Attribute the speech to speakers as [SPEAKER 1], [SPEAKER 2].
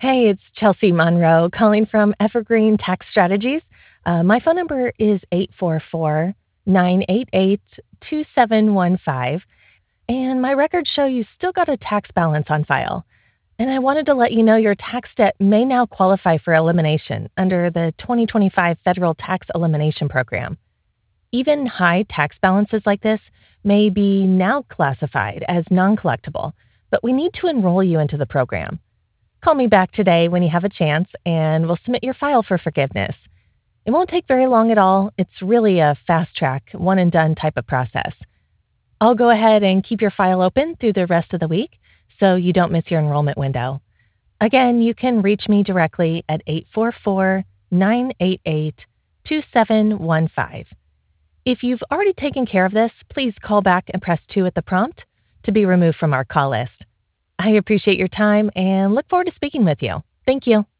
[SPEAKER 1] Hey, it's Chelsea Monroe calling from Evergreen Tax Strategies. My phone number is 844 988 2715, and my records show you still got a tax balance on file. And I wanted to let you know your tax debt may now qualify for elimination under the 2025 Federal Tax Elimination Program. Even high tax balances like this may be now classified as non collectible, but we need to enroll you into the program. Call me back today when you have a chance, and we'll submit your file for forgiveness. It won't take very long at all. It's really a fast track, one and done type of process. I'll go ahead and keep your file open through the rest of the week so you don't miss your enrollment window. Again, you can reach me directly at 844 988 2715. If you've already taken care of this, please call back and press 2 at the prompt to be removed from our call list. I appreciate your time and look forward to speaking with you. Thank you.